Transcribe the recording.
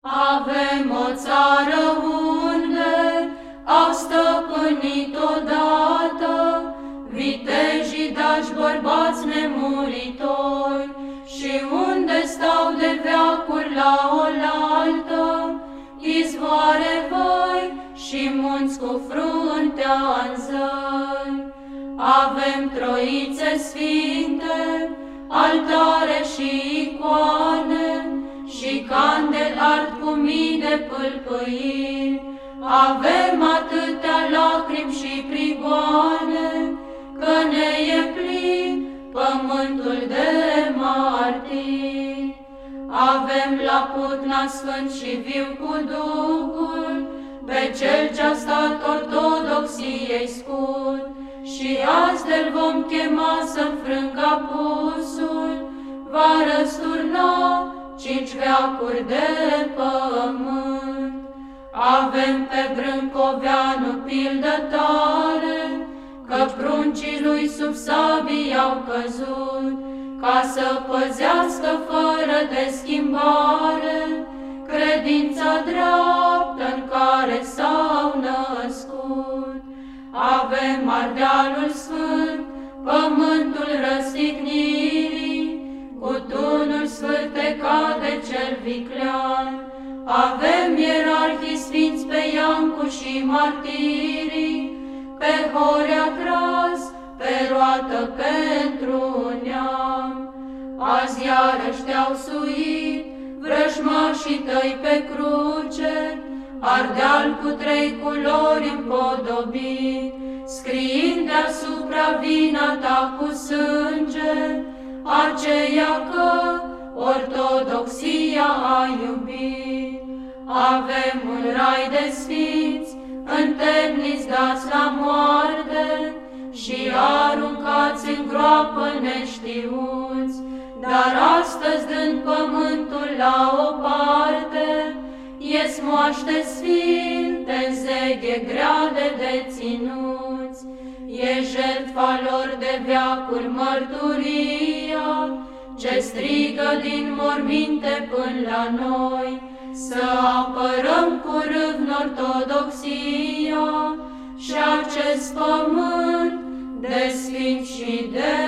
Avem o țară unde au stăpânit odată vitejii dași bărbați nemuritori și unde stau de veacuri la oaltă izvoare văi și munți cu fruntea în zări. Avem troițe sfinte, altare și icoane și candeli ard cu mii de pâlpâiri. Avem atâtea lacrimi și prigoane, că ne e plin pământul de martiri. Avem la Putna sfânt și viu cu Duhul, pe cel ce-a stat ortodoxiei scut, și azi de-l vom chema să-nfrângă apusul, va răsturna 5 veacuri de pământ. Avem pe Brâncoveanu pildă tare, că pruncii lui sub sabii au căzut, ca să păzească fără de schimbare credința dreaptă în care s-au născut. Avem Ardealul sfânt, pământul răstignirii, cu tunul sfârtecat de cel viclean. Avem ierarhii sfinți pe Iancu și martirii, pe Horea tras, pe roată pentru neam. Azi iarăși te-au suit vrăjmașii tăi pe cruce, Ardeal cu 3 culori împodobit, scriind deasupra vina ta cu sânge, aceea că ortodoxia a iubit. Avem un rai de sfinți, întemniți dați la moarte și aruncați în groapă neștiuți, dar astăzi, dând pământul la o parte, ies moaște sfinte în zeghe grade de ținuți. E jertfa lor de veacuri mărturia, ce strigă din morminte până la noi, să apărăm cu râvn ortodoxia și acest pământ de sfinți și de